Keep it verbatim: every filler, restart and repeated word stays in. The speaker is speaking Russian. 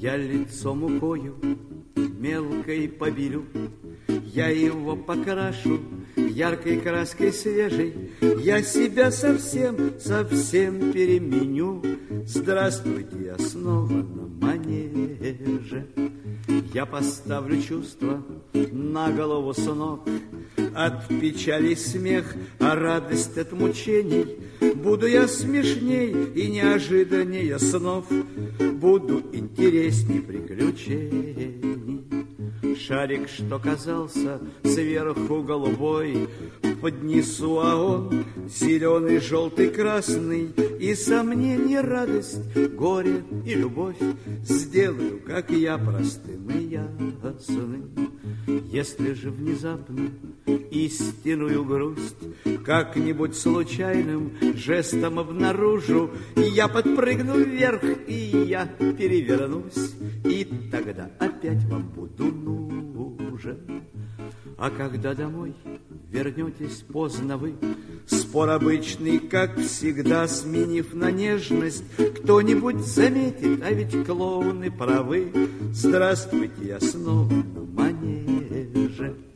Я лицо мукою мелкой побелю, я его покрашу яркой краской свежей, я себя совсем, совсем переменю. Здравствуйте, я снова на манеже. Я поставлю чувства на голову с ног, от печали смех, а радость от мучений. Буду я смешней и неожиданнее снов, буду интересней приключений. Шарик, что казался сверху голубой, поднесу, а он зеленый, желтый, красный. И сомнение, радость, горе и любовь сделаю, как я, простым и ясным. Если же внезапно истинную грусть как-нибудь случайным жестом обнаружу, я подпрыгну вверх, и я перевернусь, и тогда опять вам буду нужен. А когда домой вернетесь поздно вы, спор обычный, как всегда, сменив на нежность, кто-нибудь заметит, а ведь клоуны правы. Здравствуйте, я снова на манеже.